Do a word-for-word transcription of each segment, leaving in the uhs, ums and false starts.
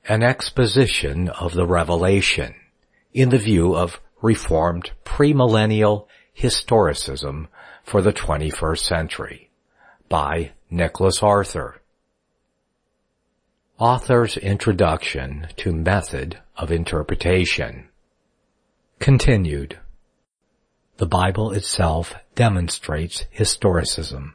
An exposition of the Revelation in the view of Reformed premillennial historicism for the twenty-first century by Nicholas Arthur. Author's Introduction to Method of Interpretation. Continued. The Bible itself demonstrates historicism.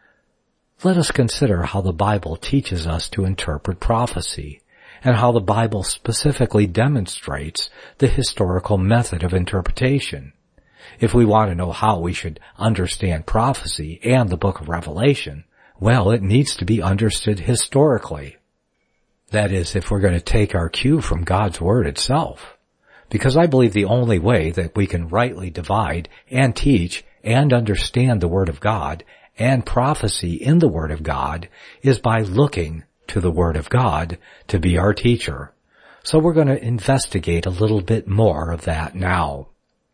Let us consider how the Bible teaches us to interpret prophecy, and how the Bible specifically demonstrates the historical method of interpretation. If we want to know how we should understand prophecy and the book of Revelation, well, it needs to be understood historically. That is, if we're going to take our cue from God's Word itself. Because I believe the only way that we can rightly divide and teach and understand the Word of God and prophecy in the Word of God is by looking to the Word of God to be our teacher. So we're going to investigate a little bit more of that now.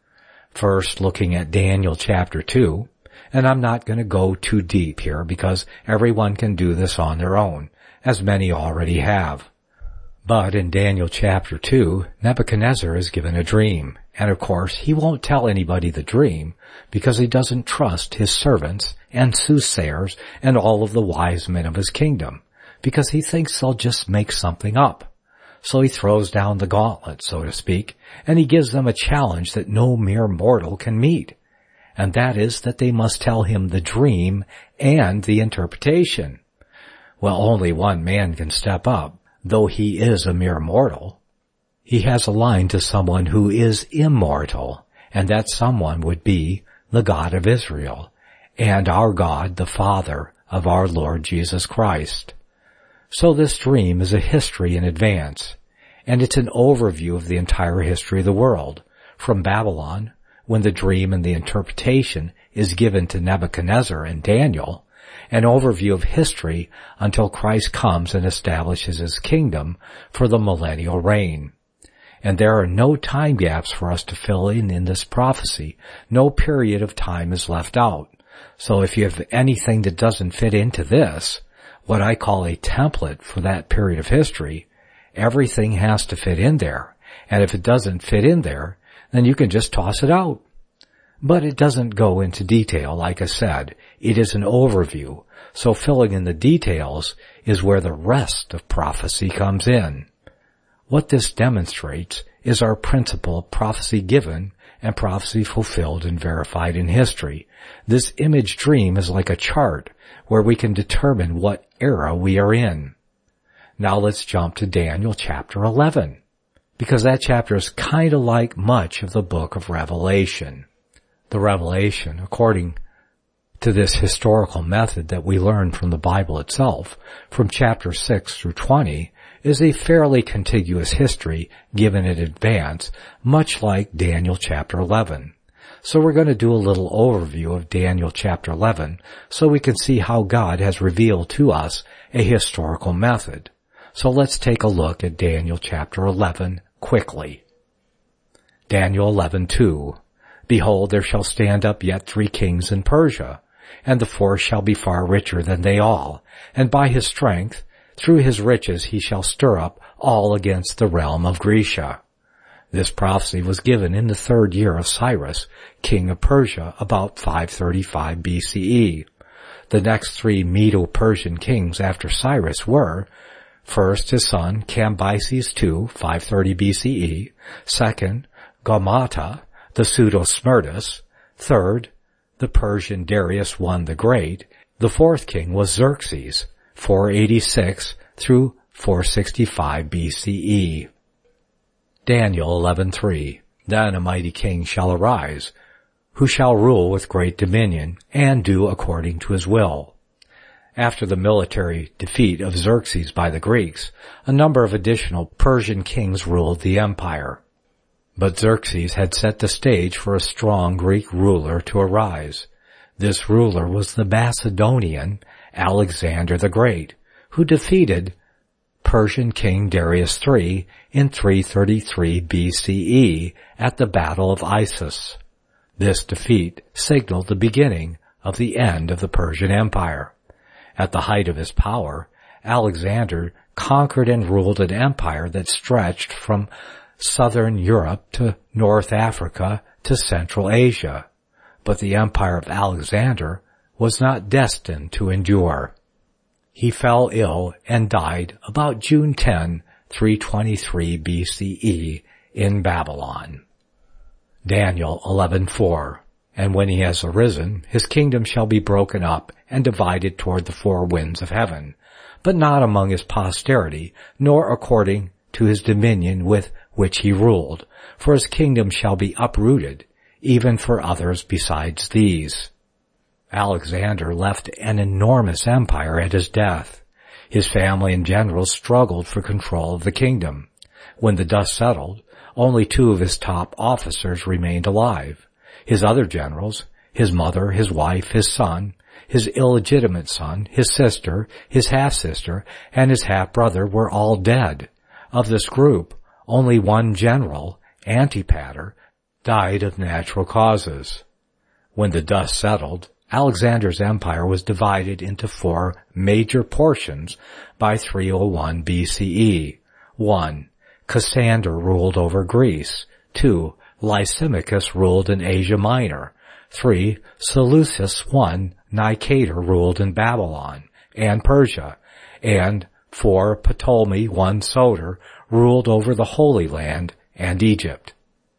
First, looking at Daniel chapter two, and I'm not going to go too deep here because everyone can do this on their own, as many already have. But in Daniel chapter two, Nebuchadnezzar is given a dream, and of course he won't tell anybody the dream because he doesn't trust his servants and soothsayers and all of the wise men of his kingdom, because he thinks they'll just make something up. So he throws down the gauntlet, so to speak, and he gives them a challenge that no mere mortal can meet, and that is that they must tell him the dream and the interpretation. Well, only one man can step up, though he is a mere mortal. He has a line to someone who is immortal, and that someone would be the God of Israel, and our God, the Father of our Lord Jesus Christ. So this dream is a history in advance, and it's an overview of the entire history of the world, from Babylon, when the dream and the interpretation is given to Nebuchadnezzar and Daniel, an overview of history until Christ comes and establishes his kingdom for the millennial reign. And there are no time gaps for us to fill in in this prophecy. No period of time is left out. So if you have anything that doesn't fit into this, what I call a template for that period of history, everything has to fit in there. And if it doesn't fit in there, then you can just toss it out. But it doesn't go into detail, like I said. It is an overview. So filling in the details is where the rest of prophecy comes in. What this demonstrates is our principle of prophecy given and prophecy fulfilled and verified in history. This image dream is like a chart where we can determine what era we are in. Now let's jump to Daniel chapter eleven, because that chapter is kind of like much of the book of Revelation. The Revelation, according to this historical method that we learn from the Bible itself, from chapter six through twenty, is a fairly contiguous history given in advance, much like Daniel chapter eleven. So we're going to do a little overview of Daniel chapter eleven so we can see how God has revealed to us a historical method. So let's take a look at Daniel chapter eleven quickly. Daniel eleven two. Behold, there shall stand up yet three kings in Persia, and the fourth shall be far richer than they all, and by his strength, through his riches he shall stir up all against the realm of Grecia. This prophecy was given in the third year of Cyrus, king of Persia, about five thirty-five B C E. The next three Medo-Persian kings after Cyrus were, first his son Cambyses the Second, five thirty B C E, second Gaumata, the pseudo-Smerdis, third, the Persian Darius the First the Great, the fourth king was Xerxes, four eighty-six through four sixty-five B C E. Daniel eleven three. Then a mighty king shall arise, who shall rule with great dominion, and do according to his will. After the military defeat of Xerxes by the Greeks, a number of additional Persian kings ruled the empire. But Xerxes had set the stage for a strong Greek ruler to arise. This ruler was the Macedonian Alexander the Great, who defeated Persian king Darius the Third in three thirty-three B C E at the Battle of Issus. This defeat signaled the beginning of the end of the Persian Empire. At the height of his power, Alexander conquered and ruled an empire that stretched from southern Europe to North Africa to Central Asia. But the empire of Alexander was not destined to endure. He fell ill and died about June tenth, three twenty-three B C E in Babylon. Daniel eleven four. And when he has arisen, his kingdom shall be broken up and divided toward the four winds of heaven, but not among his posterity, nor according to his dominion with which he ruled, for his kingdom shall be uprooted, even for others besides these. Alexander left an enormous empire at his death. His family and generals struggled for control of the kingdom. When the dust settled, only two of his top officers remained alive. His other generals, his mother, his wife, his son, his illegitimate son, his sister, his half-sister, and his half-brother were all dead. Of this group, only one general, Antipater, died of natural causes. When the dust settled, Alexander's empire was divided into four major portions by three oh one B C E. one. Cassander ruled over Greece. two. Lysimachus ruled in Asia Minor. three. Seleucus I Nicator ruled in Babylon and Persia. And four. Ptolemy I Soter ruled over the Holy Land and Egypt.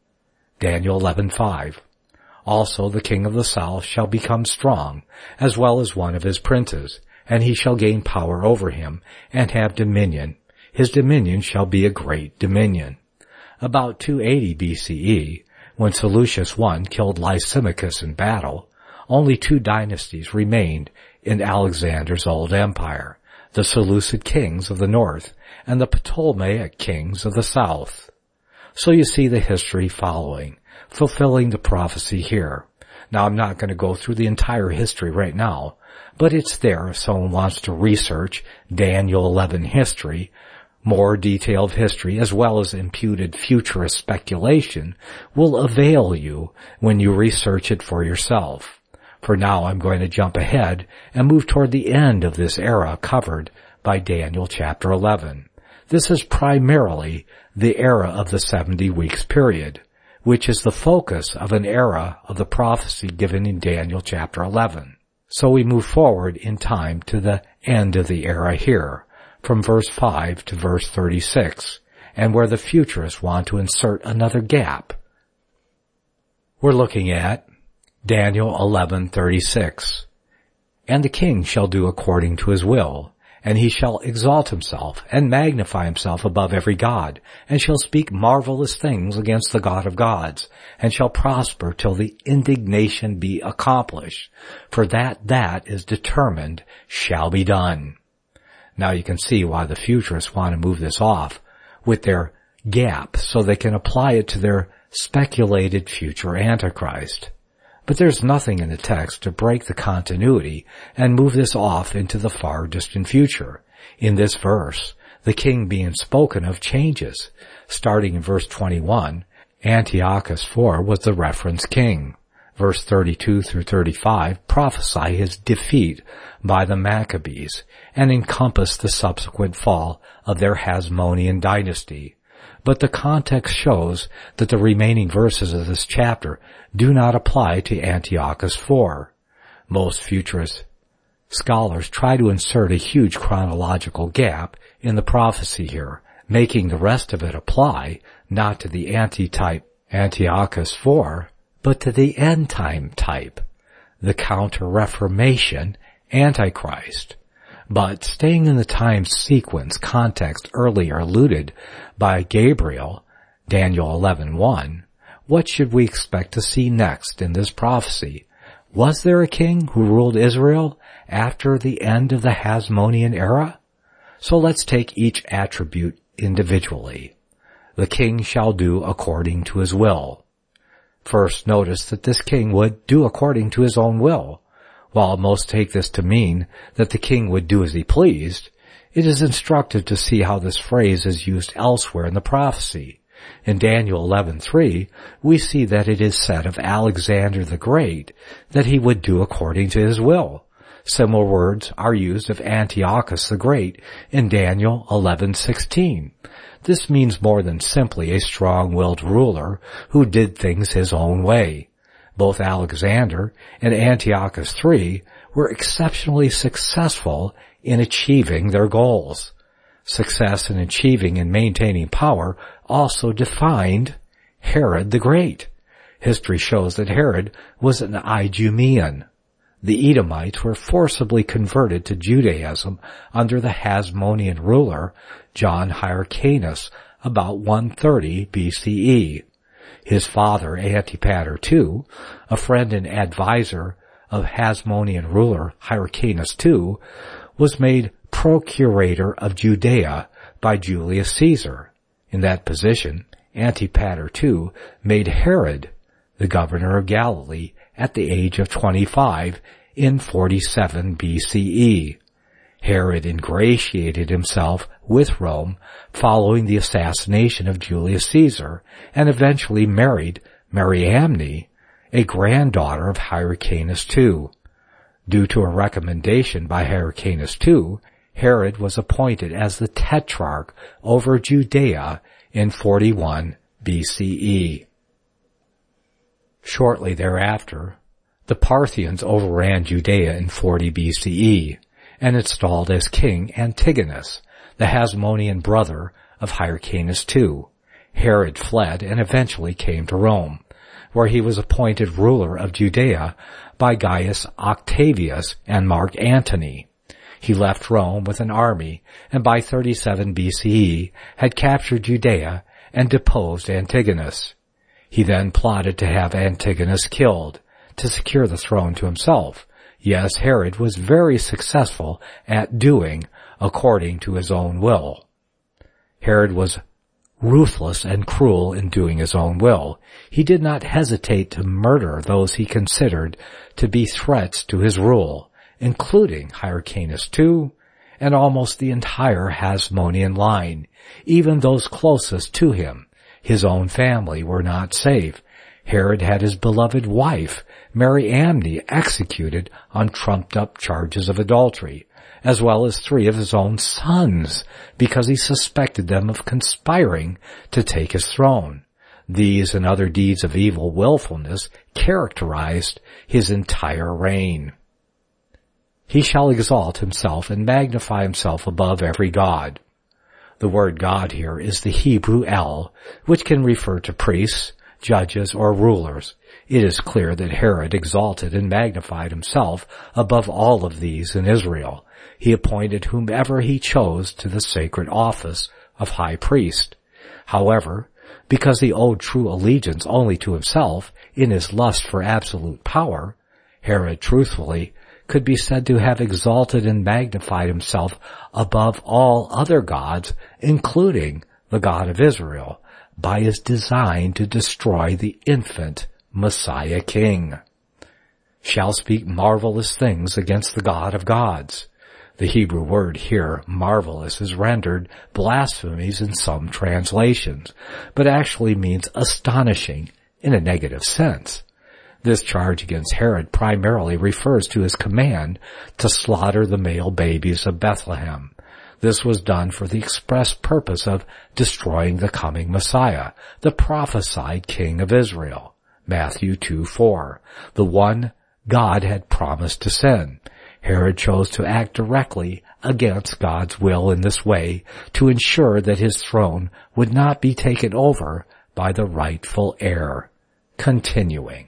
Daniel eleven five. Also the king of the south shall become strong, as well as one of his princes, and he shall gain power over him, and have dominion. His dominion shall be a great dominion. About two eighty B C E, when Seleucus I killed Lysimachus in battle, only two dynasties remained in Alexander's old empire, the Seleucid kings of the north and the Ptolemaic kings of the south. So you see the history following, fulfilling the prophecy here. Now I'm not going to go through the entire history right now, but it's there if someone wants to research Daniel eleven history. More detailed history, as well as imputed futurist speculation, will avail you when you research it for yourself. For now, I'm going to jump ahead and move toward the end of this era covered by Daniel chapter eleven. This is primarily the era of the seventy weeks period, which is the focus of an era of the prophecy given in Daniel chapter eleven. So we move forward in time to the end of the era here, from verse five to verse thirty-six, and where the futurists want to insert another gap. We're looking at Daniel eleven thirty-six. And the king shall do according to his will, and he shall exalt himself and magnify himself above every god, and shall speak marvelous things against the God of gods, and shall prosper till the indignation be accomplished, for that that is determined shall be done. Now you can see why the futurists want to move this off with their gap so they can apply it to their speculated future Antichrist. But there's nothing in the text to break the continuity and move this off into the far distant future. In this verse, the king being spoken of changes. Starting in verse twenty-one, Antiochus the fourth was the reference king. Verse thirty-two through thirty-five prophesy his defeat by the Maccabees and encompass the subsequent fall of their Hasmonean dynasty. But the context shows that the remaining verses of this chapter do not apply to Antiochus the fourth. Most futurist scholars try to insert a huge chronological gap in the prophecy here, making the rest of it apply not to the anti-type Antiochus the fourth, but to the end-time type, the Counter-Reformation Antichrist. But staying in the time sequence context earlier alluded by Gabriel, Daniel eleven one, what should we expect to see next in this prophecy? Was there a king who ruled Israel after the end of the Hasmonean era? So let's take each attribute individually. The king shall do according to his will. First, notice that this king would do according to his own will. While most take this to mean that the king would do as he pleased, it is instructive to see how this phrase is used elsewhere in the prophecy. In Daniel eleven three, we see that it is said of Alexander the Great that he would do according to his will. Similar words are used of Antiochus the Great in Daniel eleven sixteen. This means more than simply a strong-willed ruler who did things his own way. Both Alexander and Antiochus the Third were exceptionally successful in achieving their goals. Success in achieving and maintaining power also defined Herod the Great. History shows that Herod was an Idumean. The Edomites were forcibly converted to Judaism under the Hasmonean ruler John Hyrcanus about one thirty B C E. His father, Antipater the Second, a friend and advisor of Hasmonean ruler Hyrcanus the Second, was made procurator of Judea by Julius Caesar. In that position, Antipater the Second made Herod the governor of Galilee at the age of twenty-five in forty-seven B C E. Herod ingratiated himself with Rome following the assassination of Julius Caesar and eventually married Mariamne, a granddaughter of Hyrcanus the Second. Due to a recommendation by Hyrcanus the Second, Herod was appointed as the tetrarch over Judea in forty-one B C E. Shortly thereafter, the Parthians overran Judea in forty B C E and installed as king Antigonus, the Hasmonean brother of Hyrcanus the Second. Herod fled and eventually came to Rome, where he was appointed ruler of Judea by Gaius Octavius and Mark Antony. He left Rome with an army and by thirty-seven B C E had captured Judea and deposed Antigonus. He then plotted to have Antigonus killed to secure the throne to himself. Yes, Herod was very successful at doing according to his own will. Herod was ruthless and cruel in doing his own will. He did not hesitate to murder those he considered to be threats to his rule, including Hyrcanus the Second and almost the entire Hasmonean line. Even those closest to him, his own family, were not safe. Herod had his beloved wife, Mariamne, executed on trumped-up charges of adultery, as well as three of his own sons, because he suspected them of conspiring to take his throne. These and other deeds of evil willfulness characterized his entire reign. He shall exalt himself and magnify himself above every god. The word God here is the Hebrew El, which can refer to priests, judges, or rulers. It is clear that Herod exalted and magnified himself above all of these in Israel. He appointed whomever he chose to the sacred office of high priest. However, because he owed true allegiance only to himself in his lust for absolute power, Herod truthfully could be said to have exalted and magnified himself above all other gods, including the God of Israel, by his design to destroy the infant Messiah King. Shall speak marvelous things against the God of gods. The Hebrew word here, marvelous, is rendered blasphemies in some translations, but actually means astonishing in a negative sense. This charge against Herod primarily refers to his command to slaughter the male babies of Bethlehem. This was done for the express purpose of destroying the coming Messiah, the prophesied King of Israel, Matthew two four, the one God had promised to send. Herod chose to act directly against God's will in this way to ensure that his throne would not be taken over by the rightful heir. Continuing.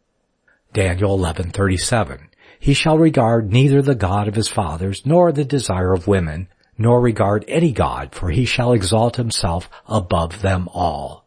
Daniel eleven thirty-seven. He shall regard neither the God of his fathers, nor the desire of women, nor regard any god, for he shall exalt himself above them all.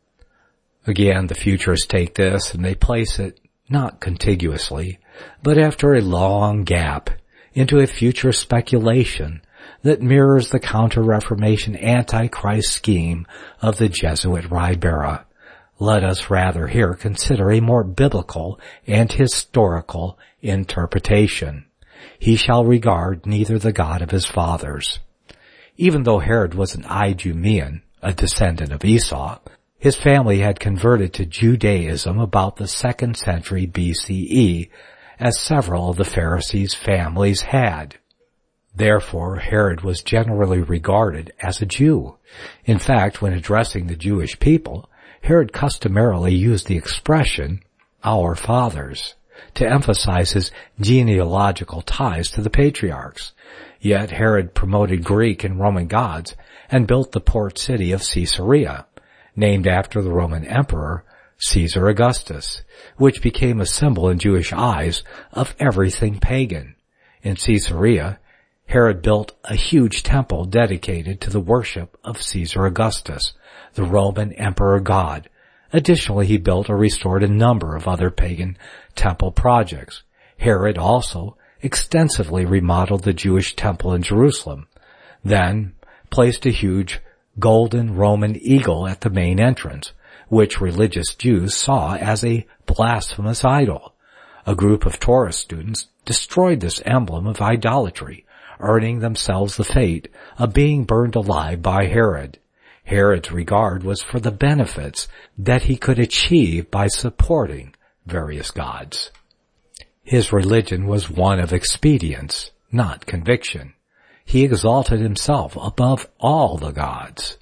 Again, the futurists take this and they place it not contiguously, but after a long gap into a future speculation that mirrors the Counter-Reformation Antichrist scheme of the Jesuit Ribera. Let us rather here consider a more biblical and historical interpretation. He shall regard neither the God of his fathers. Even though Herod was an Idumean, a descendant of Esau, his family had converted to Judaism about the second century B C E as several of the Pharisees' families had. Therefore, Herod was generally regarded as a Jew. In fact, when addressing the Jewish people, Herod customarily used the expression, "our fathers," to emphasize his genealogical ties to the patriarchs. Yet Herod promoted Greek and Roman gods and built the port city of Caesarea, named after the Roman emperor Caesar Augustus, which became a symbol in Jewish eyes of everything pagan. In Caesarea, Herod built a huge temple dedicated to the worship of Caesar Augustus, the Roman emperor god. Additionally, he built or restored a number of other pagan temple projects. Herod also extensively remodeled the Jewish temple in Jerusalem, then placed a huge golden Roman eagle at the main entrance, which religious Jews saw as a blasphemous idol. A group of Torah students destroyed this emblem of idolatry, earning themselves the fate of being burned alive by Herod. Herod's regard was for the benefits that he could achieve by supporting various gods. His religion was one of expedience, not conviction. He exalted himself above all the gods.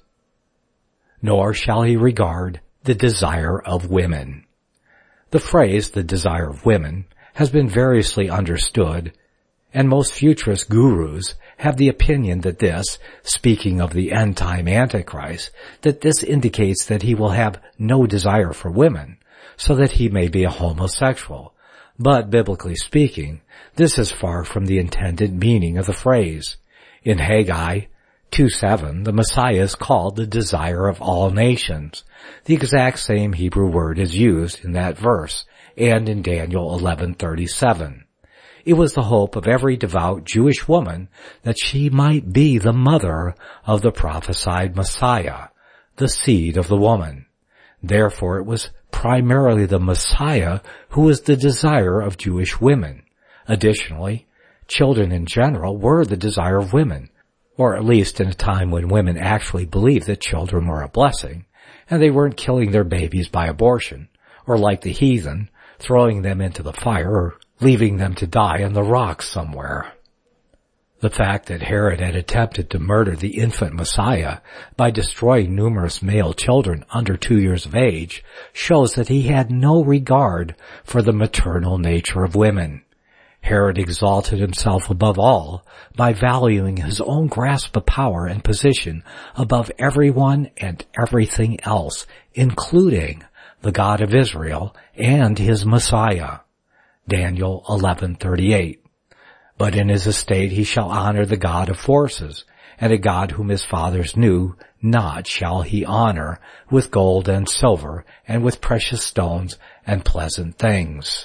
Nor shall he regard the desire of women. The phrase, the desire of women, has been variously understood, and most futurist gurus have the opinion that this, speaking of the end-time Antichrist, that this indicates that he will have no desire for women, so that he may be a homosexual. But, biblically speaking, this is far from the intended meaning of the phrase. In Haggai two seven, the Messiah is called the desire of all nations. The exact same Hebrew word is used in that verse, and in Daniel eleven thirty-seven. It was the hope of every devout Jewish woman that she might be the mother of the prophesied Messiah, the seed of the woman. Therefore, it was primarily the Messiah who was the desire of Jewish women. Additionally, children in general were the desire of women, or at least in a time when women actually believed that children were a blessing, and they weren't killing their babies by abortion, or like the heathen, throwing them into the fire or leaving them to die on the rocks somewhere. The fact that Herod had attempted to murder the infant Messiah by destroying numerous male children under two years of age shows that he had no regard for the maternal nature of women. Herod exalted himself above all by valuing his own grasp of power and position above everyone and everything else, including the God of Israel and his Messiah. Daniel eleven thirty-eight. But in his estate he shall honor the God of forces, and a God whom his fathers knew not shall he honor with gold and silver, and with precious stones and pleasant things.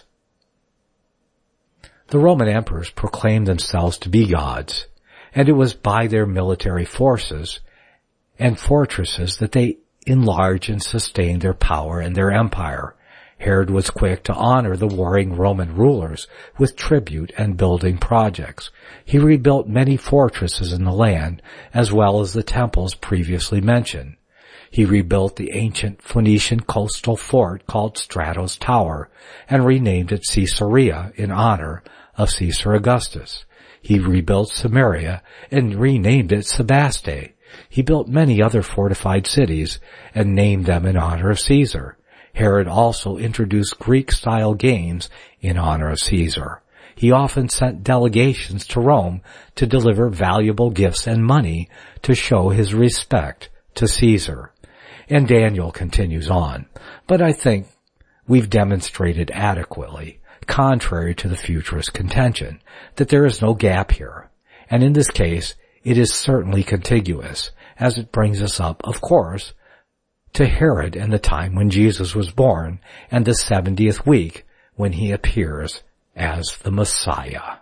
The Roman emperors proclaimed themselves to be gods, and it was by their military forces and fortresses that they enlarged and sustained their power and their empire. Herod was quick to honor the warring Roman rulers with tribute and building projects. He rebuilt many fortresses in the land, as well as the temples previously mentioned. He rebuilt the ancient Phoenician coastal fort called Stratos Tower and renamed it Caesarea in honor of Caesar Augustus. He rebuilt Samaria and renamed it Sebaste. He built many other fortified cities and named them in honor of Caesar. Herod also introduced Greek-style games in honor of Caesar. He often sent delegations to Rome to deliver valuable gifts and money to show his respect to Caesar. And Daniel continues on, but I think we've demonstrated adequately, contrary to the futurist contention, that there is no gap here. And in this case, it is certainly contiguous, as it brings us up, of course, to Herod and the time when Jesus was born, and the seventieth week when he appears as the Messiah.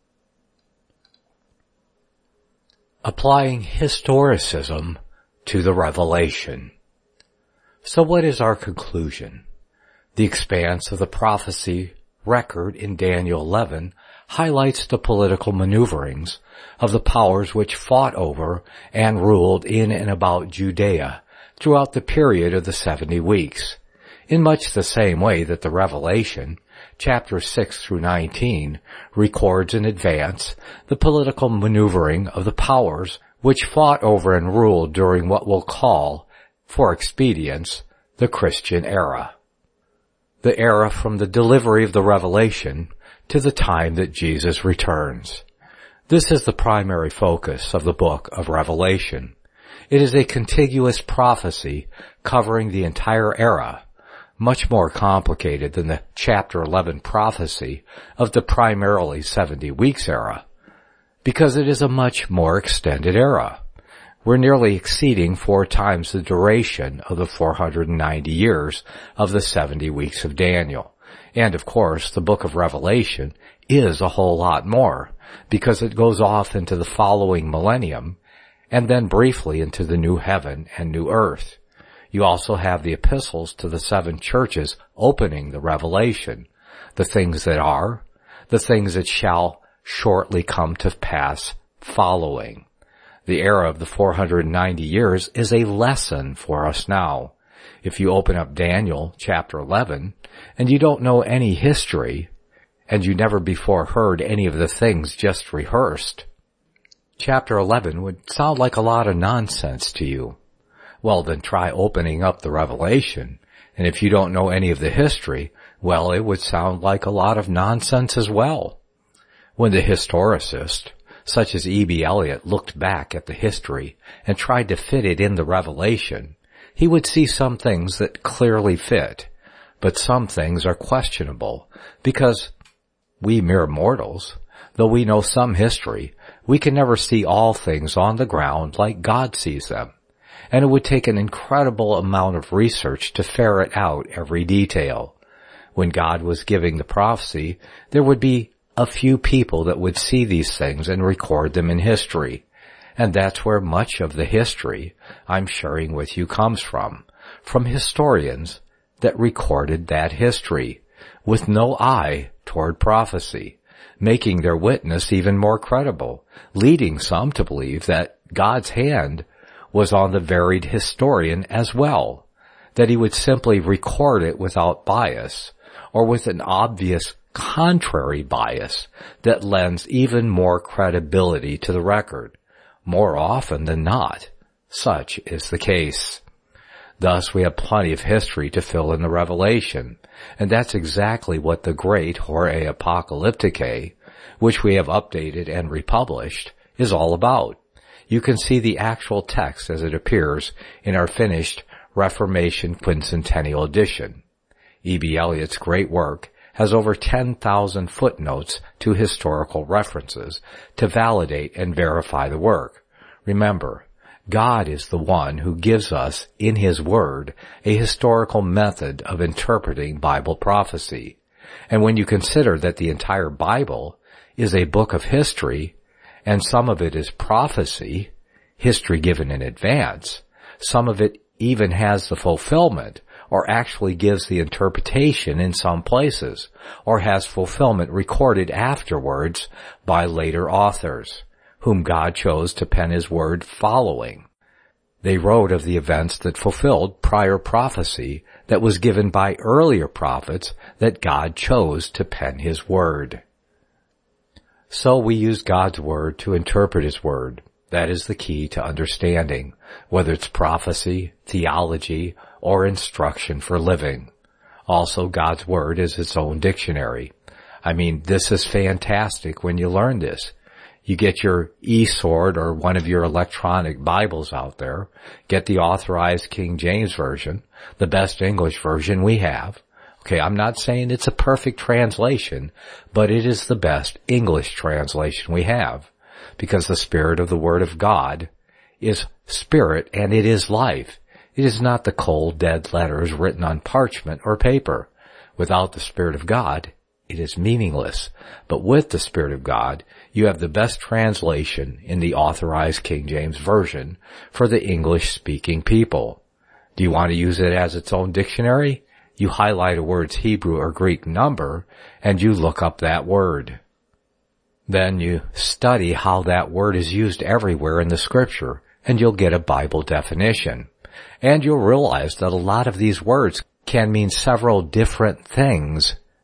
Applying historicism to the revelation. So what is our conclusion? The expanse of the prophecy record in Daniel eleven highlights the political maneuverings of the powers which fought over and ruled in and about Judea throughout the period of the seventy weeks, in much the same way that the Revelation Chapters six through nineteen records in advance the political maneuvering of the powers which fought over and ruled during what we'll call, for expedience, the Christian era. The era from the delivery of the revelation to the time that Jesus returns. This is the primary focus of the book of Revelation. It is a contiguous prophecy covering the entire era, much more complicated than the chapter eleven prophecy of the primarily seventy weeks era, because it is a much more extended era. We're nearly exceeding four times the duration of the four hundred ninety years of the seventy weeks of Daniel. And of course, the book of Revelation is a whole lot more, because it goes off into the following millennium, and then briefly into the new heaven and new earth. You also have the epistles to the seven churches opening the revelation, the things that are, the things that shall shortly come to pass following. The era of the four hundred ninety years is a lesson for us now. If you open up Daniel chapter eleven and you don't know any history, and you never before heard any of the things just rehearsed, chapter eleven would sound like a lot of nonsense to you. Well, then try opening up the Revelation, and if you don't know any of the history, well, it would sound like a lot of nonsense as well. When the historicist, such as E B Elliott, looked back at the history and tried to fit it in the Revelation, he would see some things that clearly fit, but some things are questionable, because we mere mortals, though we know some history, we can never see all things on the ground like God sees them. And it would take an incredible amount of research to ferret out every detail. When God was giving the prophecy, there would be a few people that would see these things and record them in history. And that's where much of the history I'm sharing with you comes from, from historians that recorded that history, with no eye toward prophecy, making their witness even more credible, leading some to believe that God's hand was on the varied historian as well, that he would simply record it without bias, or with an obvious contrary bias that lends even more credibility to the record. More often than not, such is the case. Thus, we have plenty of history to fill in the Revelation, and that's exactly what the great Horae Apocalypticae, which we have updated and republished, is all about. You can see the actual text as it appears in our finished Reformation Quincentennial edition. E B Elliott's great work has over ten thousand footnotes to historical references to validate and verify the work. Remember, God is the one who gives us, in His Word, a historical method of interpreting Bible prophecy. And when you consider that the entire Bible is a book of history, and some of it is prophecy, history given in advance, some of it even has the fulfillment, or actually gives the interpretation in some places, or has fulfillment recorded afterwards by later authors, whom God chose to pen His Word following. They wrote of the events that fulfilled prior prophecy that was given by earlier prophets that God chose to pen His Word. So we use God's Word to interpret His Word. That is the key to understanding, whether it's prophecy, theology, or instruction for living. Also, God's Word is its own dictionary. I mean, this is fantastic when you learn this. You get your eSword or one of your electronic Bibles out there, get the authorized King James Version, the best English version we have. Okay, I'm not saying it's a perfect translation, but it is the best English translation we have, because the Spirit of the Word of God is Spirit and it is life. It is not the cold, dead letters written on parchment or paper. Without the Spirit of God, it is meaningless. But with the Spirit of God, you have the best translation in the authorized King James Version for the English-speaking people. Do you want to use it as its own dictionary? You highlight a word's Hebrew or Greek number, and you look up that word. Then you study how that word is used everywhere in the Scripture, and you'll get a Bible definition. And you'll realize that a lot of these words can mean several different things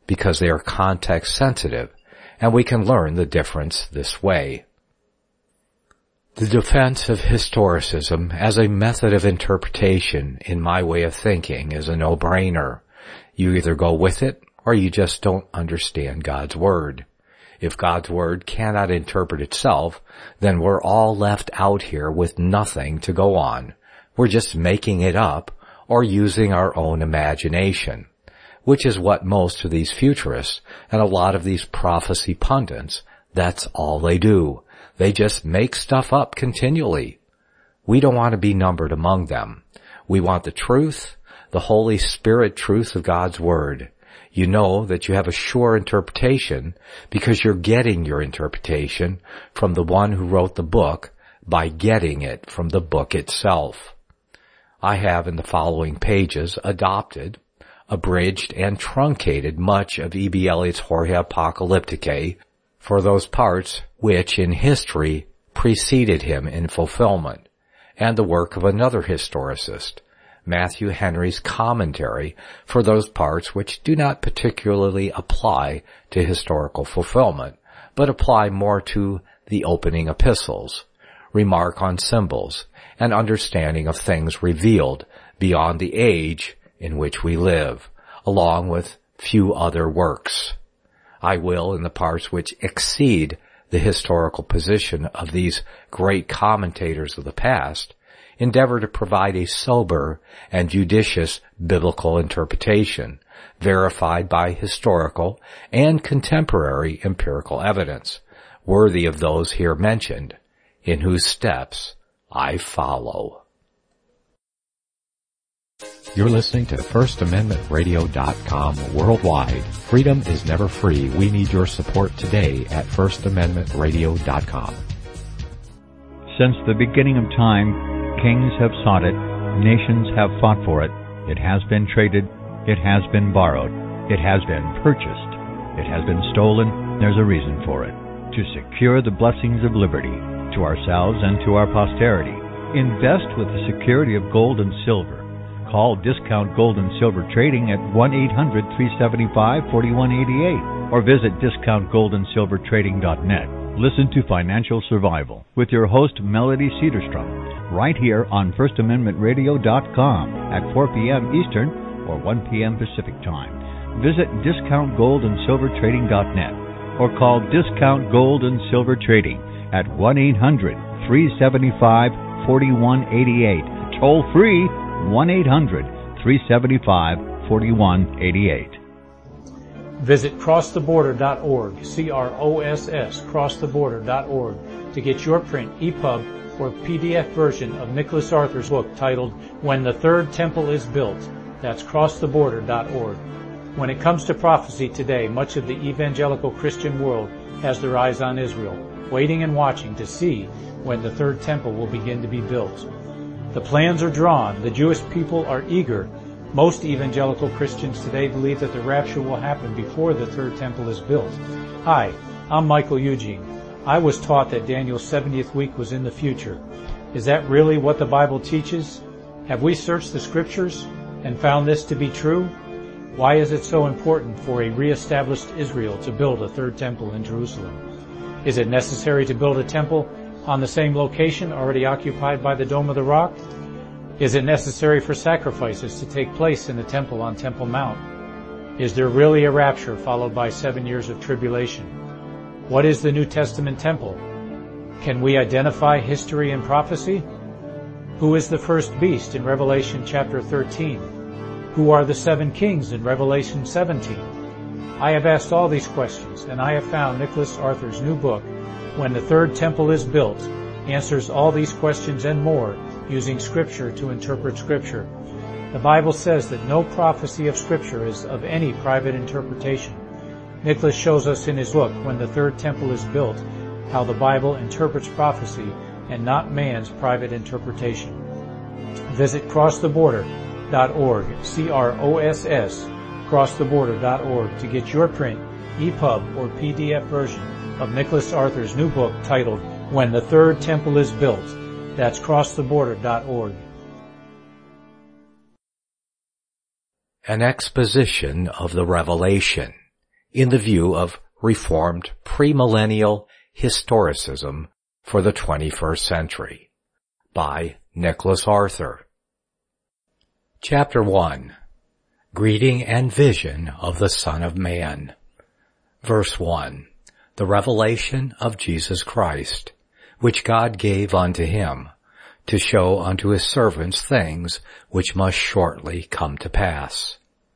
because they are context sensitive, and we can learn the difference this way. The defense of historicism as a method of interpretation, in my way of thinking, is a no-brainer. You either go with it, or you just don't understand God's Word. If God's Word cannot interpret itself, then we're all left out here with nothing to go on. We're just making it up or using our own imagination, which is what most of these futurists and a lot of these prophecy pundits, that's all they do. They just make stuff up continually. We don't want to be numbered among them. We want the truth, the Holy Spirit truth of God's Word. You know that you have a sure interpretation because you're getting your interpretation from the one who wrote the book by getting it from the book itself. I have in the following pages adopted, abridged, and truncated much of E B Eliot's Horror Apocalypticae for those parts which in history preceded him in fulfillment, and the work of another historicist, Matthew Henry's commentary for those parts which do not particularly apply to historical fulfillment, but apply more to the opening epistles, remark on symbols, and understanding of things revealed beyond the age in which we live, along with few other works. I will, in the parts which exceed the historical position of these great commentators of the past, endeavor to provide a sober and judicious biblical interpretation, verified by historical and contemporary empirical evidence, worthy of those here mentioned, in whose steps I follow. You're listening to First Amendment Radio dot com worldwide. Freedom is never free. We need your support today at First Amendment Radio dot com. Since the beginning of time, kings have sought it, nations have fought for it. It has been traded, it has been borrowed, it has been purchased, it has been stolen. There's a reason for it. To secure the blessings of liberty to ourselves and to our posterity. Invest with the security of gold and silver. Call Discount Gold and Silver Trading at one eight hundred, three seven five, four one eight eight or visit discount gold and silver trading dot net. Listen to Financial Survival with your host Melody Cedarstrom right here on First Amendment Radio dot com at four p.m. Eastern or one p.m. Pacific Time. Visit discount gold and silver trading dot net or call Discount Gold and Silver Trading at one eight hundred, three seven five, four one eight eight. Toll free one eight hundred, three seven five, four one eight eight. Visit cross the border dot org, C R O S S, cross the border dot org, to get your print, E P U B, or P D F version of Nicholas Arthur's book titled When the Third Temple is Built. That's cross the border dot org. When it comes to prophecy today, much of the evangelical Christian world has their eyes on Israel, waiting and watching to see when the third temple will begin to be built. The plans are drawn. The Jewish people are eager. Most evangelical Christians today believe that the rapture will happen before the third temple is built. Hi, I'm Michael Eugene. I was taught that Daniel's seventieth week was in the future. Is that really what the Bible teaches? Have we searched the Scriptures and found this to be true? Why is it so important for a reestablished Israel to build a third temple in Jerusalem? Is it necessary to build a temple on the same location already occupied by the Dome of the Rock? Is it necessary for sacrifices to take place in the temple on Temple Mount? Is there really a rapture followed by seven years of tribulation? What is the New Testament temple? Can we identify history and prophecy? Who is the first beast in Revelation chapter thirteen? Who are the seven kings in Revelation seventeen? I have asked all these questions, and I have found Nicholas Arthur's new book, When the Third Temple is Built, answers all these questions and more using Scripture to interpret Scripture. The Bible says that no prophecy of Scripture is of any private interpretation. Nicholas shows us in his book, When the Third Temple is Built, how the Bible interprets prophecy and not man's private interpretation. Visit cross the border dot org, C R O S S, cross the border dot org, to get your print, E P U B, or P D F version of Nicholas Arthur's new book titled When the Third Temple is Built. That's cross the border dot org. An exposition of the Revelation. in the view of Reformed premillennial historicism for the twenty-first century, by Nicholas Arthur. Chapter one. Greeting and Vision of the Son of Man. Verse one. The revelation of Jesus Christ, which God gave unto him, to show unto his servants things which must shortly come to pass.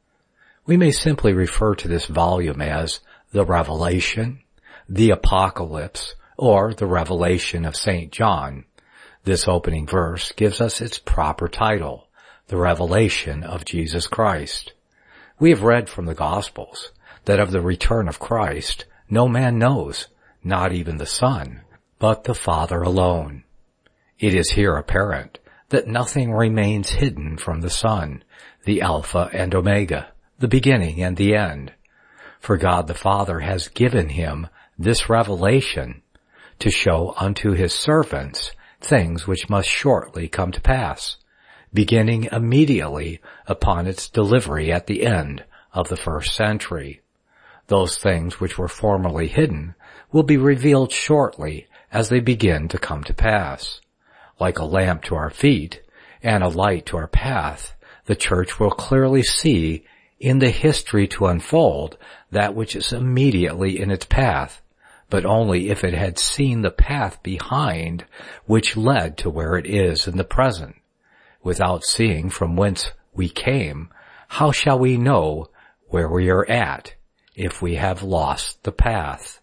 We may simply refer to this volume as the Revelation, the Apocalypse, or the Revelation of Saint John. This opening verse gives us its proper title, the Revelation of Jesus Christ. We have read from the Gospels that of the return of Christ no man knows, not even the Son, but the Father alone. It is here apparent that nothing remains hidden from the Son, the Alpha and Omega, the beginning and the end. For God the Father has given him this revelation to show unto his servants things which must shortly come to pass, beginning immediately upon its delivery at the end of the first century. Those things which were formerly hidden will be revealed shortly as they begin to come to pass. Like a lamp to our feet and a light to our path, the Church will clearly see in the history to unfold that which is immediately in its path, but only if it had seen the path behind which led to where it is in the present. Without seeing from whence we came, how shall we know where we are at if we have lost the path?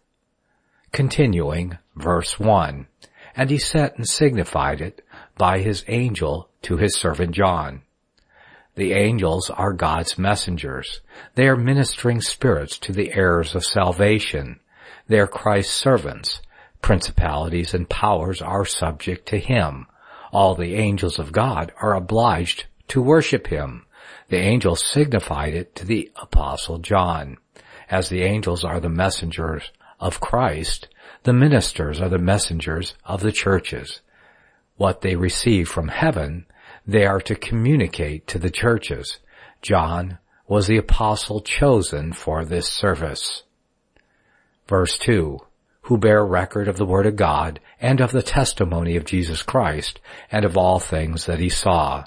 Continuing, verse one, and he sent and signified it by his angel to his servant John. The angels are God's messengers. They are ministering spirits to the heirs of salvation. They are Christ's servants. Principalities and powers are subject to him. All the angels of God are obliged to worship him. The angels signified it to the Apostle John. As the angels are the messengers of Christ, the ministers are the messengers of the churches. What they receive from heaven, they are to communicate to the churches. John was the apostle chosen for this service. Verse two, who bear record of the word of God and of the testimony of Jesus Christ and of all things that he saw.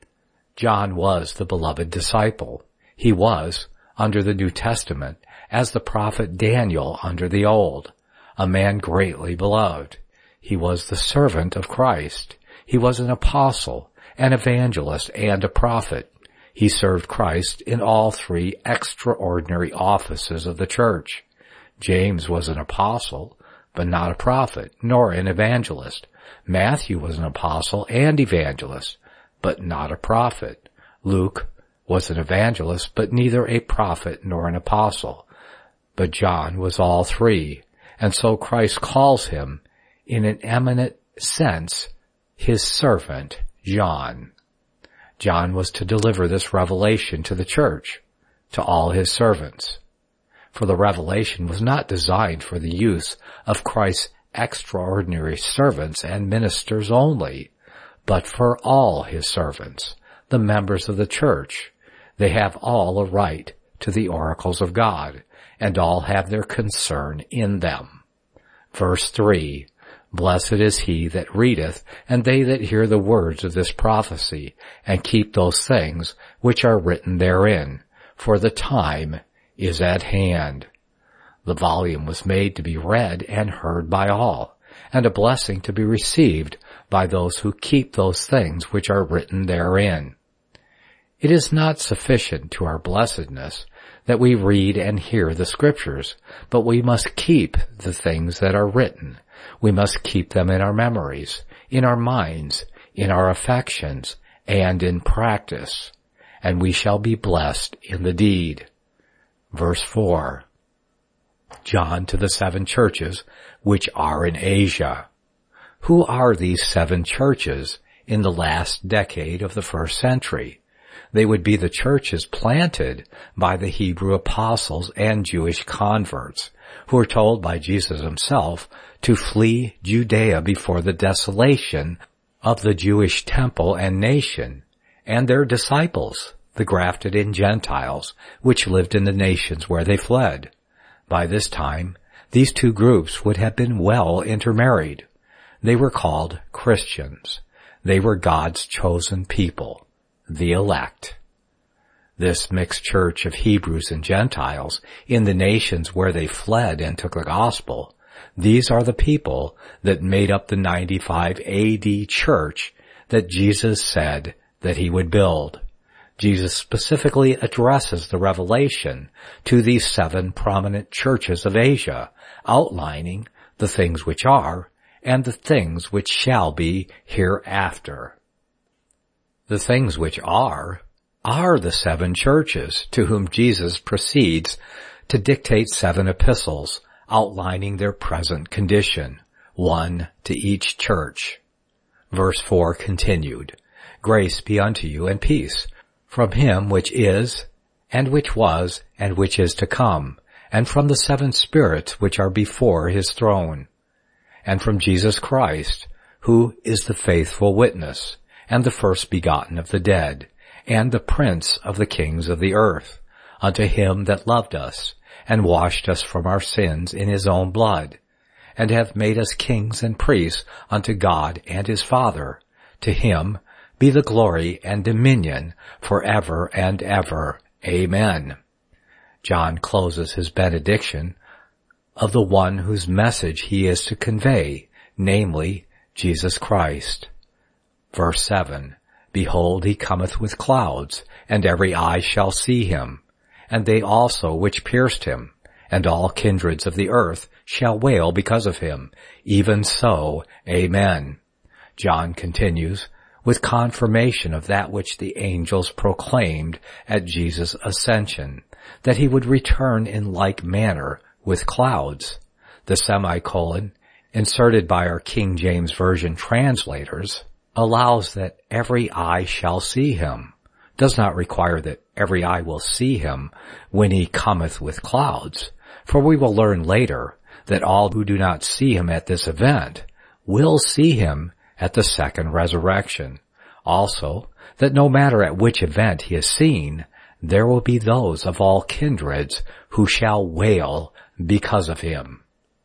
John was the beloved disciple. He was, under the New Testament, as the prophet Daniel under the Old, a man greatly beloved. He was the servant of Christ. He was an apostle, an evangelist, and a prophet. He served Christ in all three extraordinary offices of the church. James was an apostle, but not a prophet, nor an evangelist. Matthew was an apostle and evangelist, but not a prophet. Luke was an evangelist, but neither a prophet nor an apostle. But John was all three, and so Christ calls him, in an eminent sense, his servant John. John was to deliver this revelation to the church, to all his servants. For the revelation was not designed for the use of Christ's extraordinary servants and ministers only, but for all his servants, the members of the church. They have all a right to the oracles of God, and all have their concern in them. Verse three, blessed is he that readeth, and they that hear the words of this prophecy, and keep those things which are written therein, for the time is at hand. The volume was made to be read and heard by all, and a blessing to be received by those who keep those things which are written therein. It is not sufficient to our blessedness that we read and hear the Scriptures, but we must keep the things that are written. We must keep them in our memories, in our minds, in our affections, and in practice, and we shall be blessed in the deed. Verse four, John to the seven churches which are in Asia. Who are these seven churches in the last decade of the first century? They would be the churches planted by the Hebrew apostles and Jewish converts, who were told by Jesus himself to flee Judea before the desolation of the Jewish temple and nation, and their disciples, the grafted-in Gentiles, which lived in the nations where they fled. By this time, these two groups would have been well intermarried. They were called Christians. They were God's chosen people, the elect. This mixed church of Hebrews and Gentiles in the nations where they fled and took the gospel, these are the people that made up the ninety-five A D church that Jesus said that he would build. Jesus specifically addresses the revelation to these seven prominent churches of Asia, outlining the things which are and the things which shall be hereafter. The things which are, are the seven churches to whom Jesus proceeds to dictate seven epistles outlining their present condition, one to each church. Verse four continued, Grace be unto you and peace from him which is, and which was, and which is to come, and from the seven spirits which are before his throne, and from Jesus Christ, who is the faithful witness, and the first begotten of the dead, and the prince of the kings of the earth, unto him that loved us, and washed us from our sins in his own blood, and hath made us kings and priests unto God and his Father. To him be the glory and dominion forever and ever. Amen. John closes his benediction of the one whose message he is to convey, namely, Jesus Christ. Verse seven, Behold, he cometh with clouds, and every eye shall see him, and they also which pierced him, and all kindreds of the earth shall wail because of him. Even so, Amen. John continues, with confirmation of that which the angels proclaimed at Jesus' ascension, that he would return in like manner with clouds. The semicolon, inserted by our King James Version translators, allows that every eye shall see him, does not require that every eye will see him when he cometh with clouds, for we will learn later that all who do not see him at this event will see him at the second resurrection. Also, that no matter at which event he is seen, there will be those of all kindreds who shall wail because of him.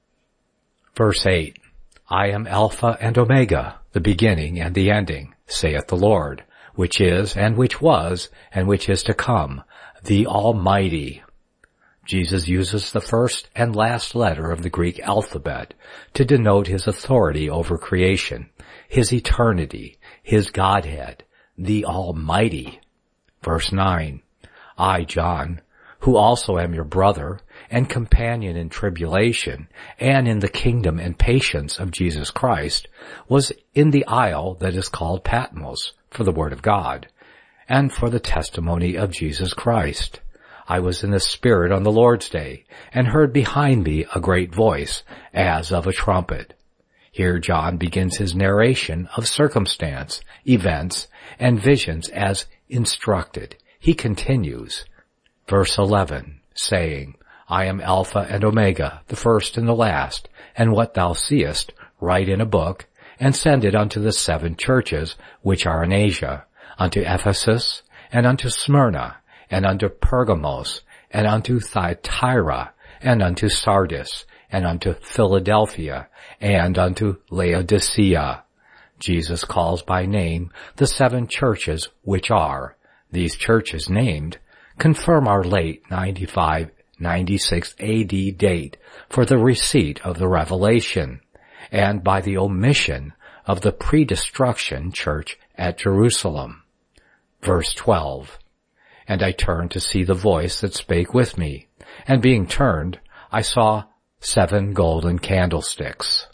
Verse eight, I am Alpha and Omega, the beginning and the ending, saith the Lord, which is, and which was, and which is to come, the Almighty. Jesus uses the first and last letter of the Greek alphabet to denote his authority over creation, his eternity, his Godhead, the Almighty. Verse nine, I, John, who also am your brother and companion in tribulation and in the kingdom and patience of Jesus Christ, was in the isle that is called Patmos for the word of God and for the testimony of Jesus Christ. I was in the Spirit on the Lord's day, and heard behind me a great voice, as of a trumpet. Here John begins his narration of circumstance, events, and visions as instructed. He continues, verse eleven, saying, I am Alpha and Omega, the first and the last, and what thou seest, write in a book, and send it unto the seven churches which are in Asia, unto Ephesus, and unto Smyrna, and unto Pergamos, and unto Thyatira, and unto Sardis, and unto Philadelphia, and unto Laodicea. Jesus calls by name the seven churches which are. These churches named confirm our late ninety-five ninety-six A D date for the receipt of the revelation, and by the omission of the pre-destruction church at Jerusalem. Verse twelve, And I turned to see the voice that spake with me, and being turned, I saw seven golden candlesticks.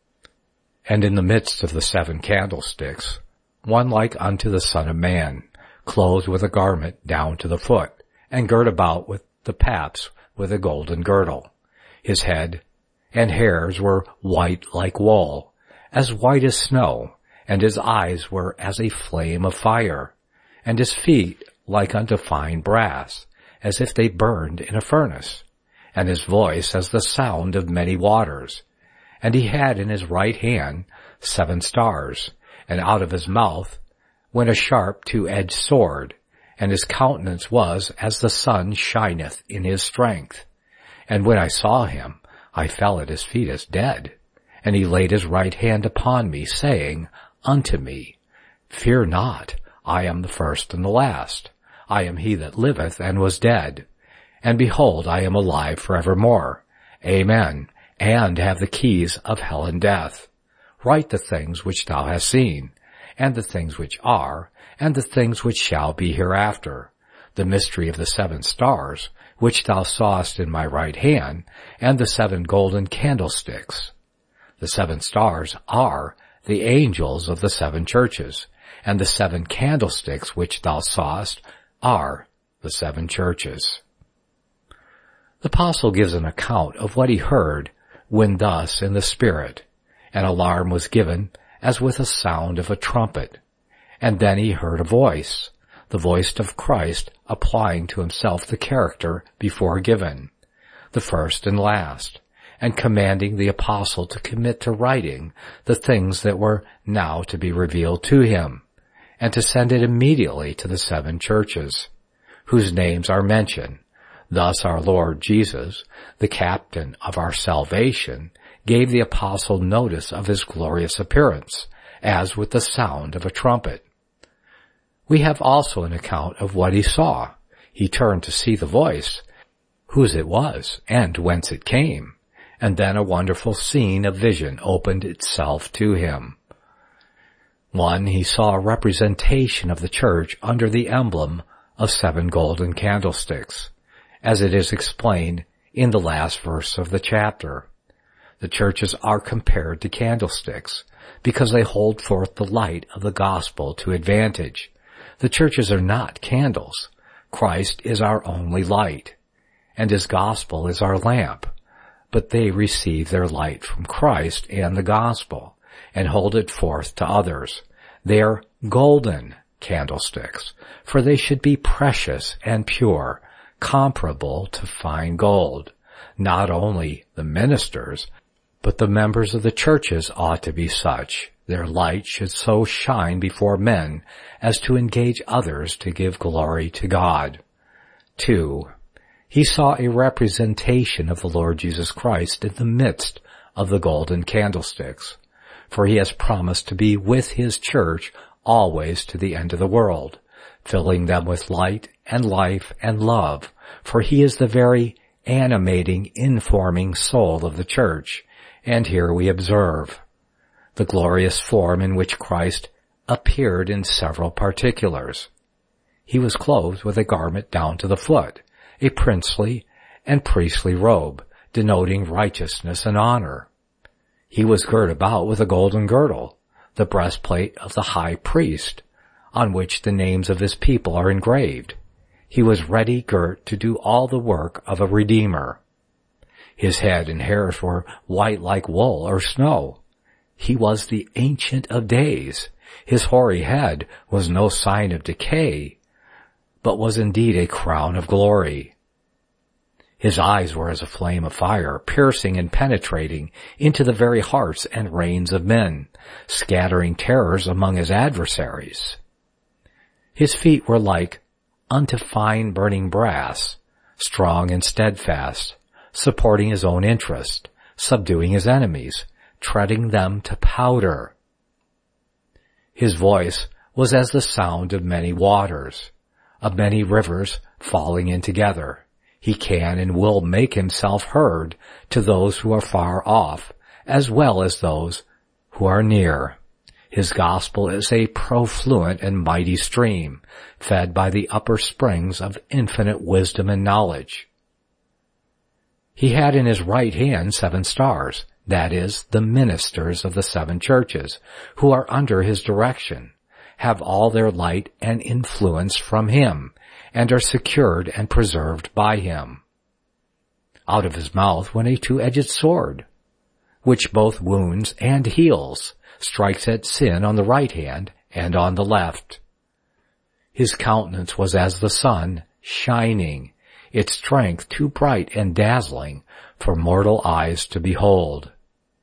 And in the midst of the seven candlesticks, one like unto the Son of Man, clothed with a garment down to the foot, and girt about with the paps with a golden girdle. His head and hairs were white like wool, as white as snow, and his eyes were as a flame of fire, and his feet like unto fine brass, as if they burned in a furnace, and his voice as the sound of many waters. And he had in his right hand seven stars, and out of his mouth went a sharp two-edged sword, and his countenance was as the sun shineth in his strength. And when I saw him, I fell at his feet as dead. And he laid his right hand upon me, saying unto me, Fear not, I am the first and the last. I am he that liveth and was dead. And behold, I am alive forevermore. Amen. And have the keys of hell and death. Write the things which thou hast seen, and the things which are, and the things which shall be hereafter. The mystery of the seven stars, which thou sawest in my right hand, and the seven golden candlesticks. The seven stars are the angels of the seven churches, and the seven candlesticks which thou sawest are the seven churches. The apostle gives an account of what he heard when thus in the Spirit an alarm was given as with a sound of a trumpet. And then he heard a voice, the voice of Christ applying to himself the character before given, the first and last, and commanding the apostle to commit to writing the things that were now to be revealed to him, and to send it immediately to the seven churches, whose names are mentioned. Thus our Lord Jesus, the captain of our salvation, gave the apostle notice of his glorious appearance, as with the sound of a trumpet. We have also an account of what he saw. He turned to see the voice, whose it was, and whence it came, and then a wonderful scene of vision opened itself to him. One, he saw a representation of the church under the emblem of seven golden candlesticks, as it is explained in the last verse of the chapter. The churches are compared to candlesticks because they hold forth the light of the gospel to advantage. The churches are not candles. Christ is our only light, and his gospel is our lamp. But they receive their light from Christ and the gospel, and hold it forth to others. They are golden candlesticks, for they should be precious and pure, comparable to fine gold. Not only the ministers, but the members of the churches ought to be such. Their light should so shine before men as to engage others to give glory to God. Two, he saw a representation of the Lord Jesus Christ in the midst of the golden candlesticks, for he has promised to be with his church always to the end of the world, filling them with light and life and love, for he is the very animating, informing soul of the church. And here we observe the glorious form in which Christ appeared in several particulars. He was clothed with a garment down to the foot, a princely and priestly robe, denoting righteousness and honor. He was girt about with a golden girdle, the breastplate of the high priest, on which the names of his people are engraved. He was ready girt to do all the work of a redeemer. His head and hairs were white like wool or snow. He was the Ancient of Days. His hoary head was no sign of decay, but was indeed a crown of glory. His eyes were as a flame of fire, piercing and penetrating into the very hearts and reins of men, scattering terrors among his adversaries. His feet were like unto fine burning brass, strong and steadfast, supporting his own interest, subduing his enemies, treading them to powder. His voice was as the sound of many waters, of many rivers falling in together. He can and will make himself heard to those who are far off, as well as those who are near. His gospel is a profluent and mighty stream, fed by the upper springs of infinite wisdom and knowledge. He had in his right hand seven stars, that is, the ministers of the seven churches, who are under his direction, have all their light and influence from him, and are secured and preserved by him. Out of his mouth went a two-edged sword, which both wounds and heals, strikes at sin on the right hand and on the left. His countenance was as the sun, shining, its strength too bright and dazzling for mortal eyes to behold.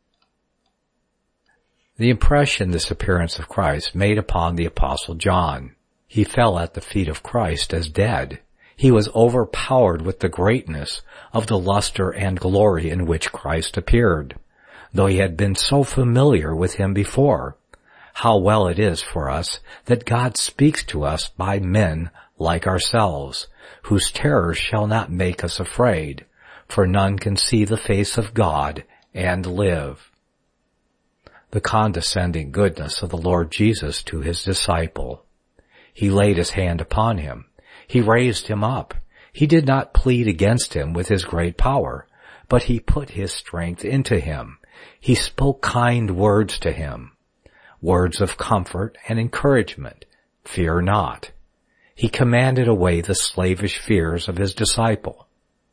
The impression this appearance of Christ made upon the Apostle John. He fell at the feet of Christ as dead. He was overpowered with the greatness of the luster and glory in which Christ appeared, though he had been so familiar with him before. How well it is for us that God speaks to us by men like ourselves, whose terrors shall not make us afraid, for none can see the face of God and live. The condescending goodness of the Lord Jesus to his disciple. He laid his hand upon him. He raised him up. He did not plead against him with his great power, but he put his strength into him. He spoke kind words to him, words of comfort and encouragement. Fear not. He commanded away the slavish fears of his disciple.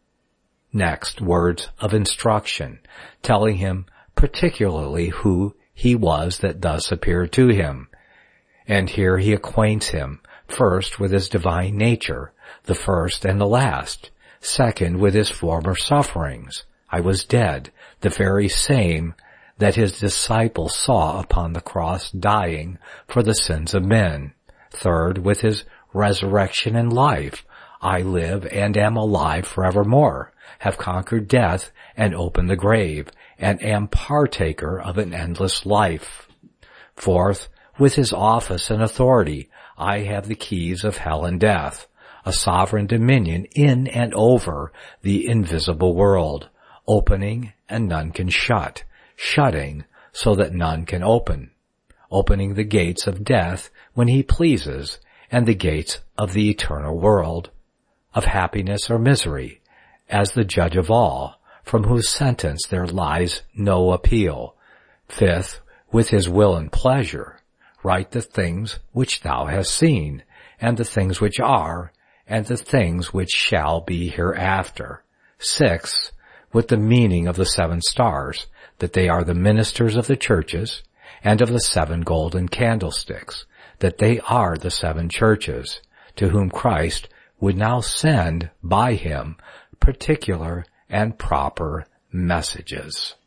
Next, words of instruction, telling him particularly who he was that thus appeared to him. And here he acquaints him, first with his divine nature, the first and the last, second with his former sufferings. I was dead, the very same that his disciple saw upon the cross dying for the sins of men. Third, with his resurrection and life. I live and am alive forevermore, have conquered death and opened the grave, and am partaker of an endless life. Fourth, with his office and authority, I have the keys of hell and death, a sovereign dominion in and over the invisible world, opening and none can shut, shutting so that none can open, opening the gates of death when he pleases, and the gates of the eternal world, of happiness or misery, as the judge of all, from whose sentence there lies no appeal. Fifth, with his will and pleasure, write the things which thou hast seen, and the things which are, and the things which shall be hereafter. Sixth, with the meaning of the seven stars, that they are the ministers of the churches, and of the seven golden candlesticks, that they are the seven churches, to whom Christ would now send by him particular and proper messages.